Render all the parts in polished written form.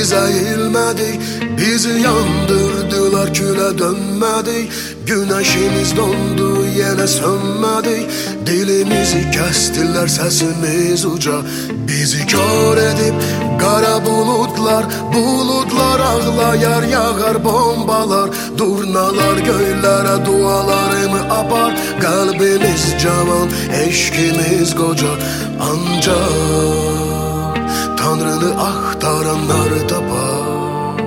biz eğilmedik, bizi yandırdılar, küle dönmedik. Güneşimiz dondu, yine sönmedik. Dilimizi kestiler, sesimiz uca. Bizi kör edip kara bulutlar, bulutlar ağlayar, yağar bombalar. Durnalar göylere dualarımı apar. Kalbimiz cavan, eşkimiz koca. Ancak Tanrını aktaranlar tapar.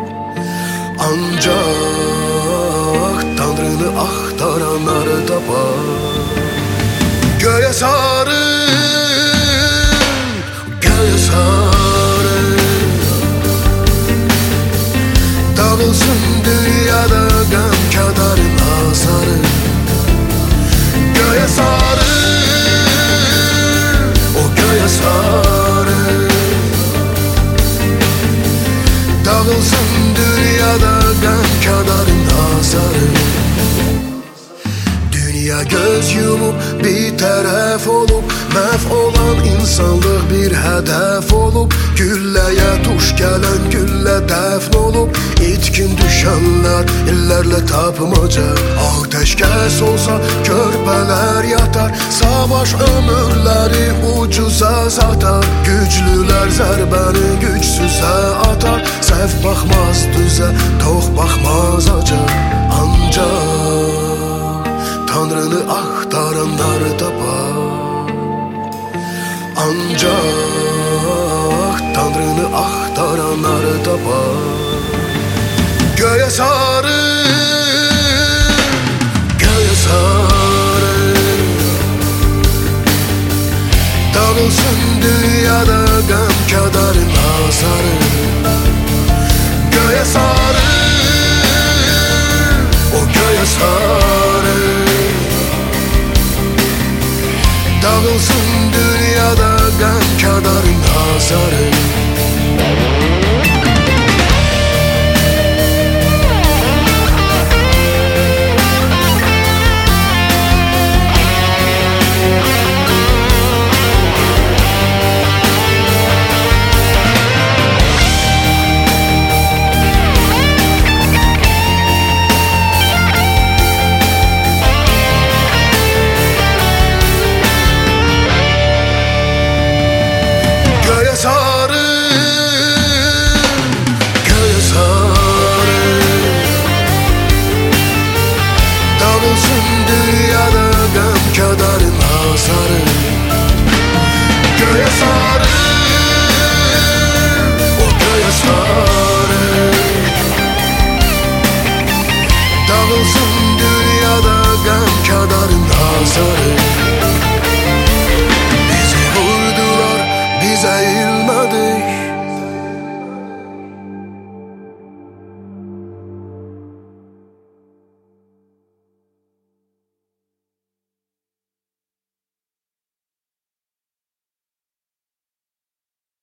Ancak Tanrını aktaranlar tapar. Göğe sarı, göğe sarı, dağılsın dünyada gam kederin hasarı. Göğe sarı, o göğe sarı, dağılsın dünyada gam kederin hasarı. Dünya göz yumup bir taraf olup, məhv olan insanlık bir hedef olup, gülleye tuş gelen gülle dəfn olup, itkin düşenler illerle tapmaca. Ateşkes olsa körpeler yatar, savaş ömürleri ucuza satar. Güçlüler zərbəni güçsüze atar, səhv baxmaz düze, tox baxmaz acı. Ancak Tanrını aktaranlar tapar. Ancak Tanrını aktaranlar tapar. Göğe sarı, göğe sarı, dağılsın dünyada gam kederin hasarı. Göğe sarı, o göğe sarı, dağılsın dünyada gam kederin hasarı. Dünyada gam kederin hasarı. Göğe sarı,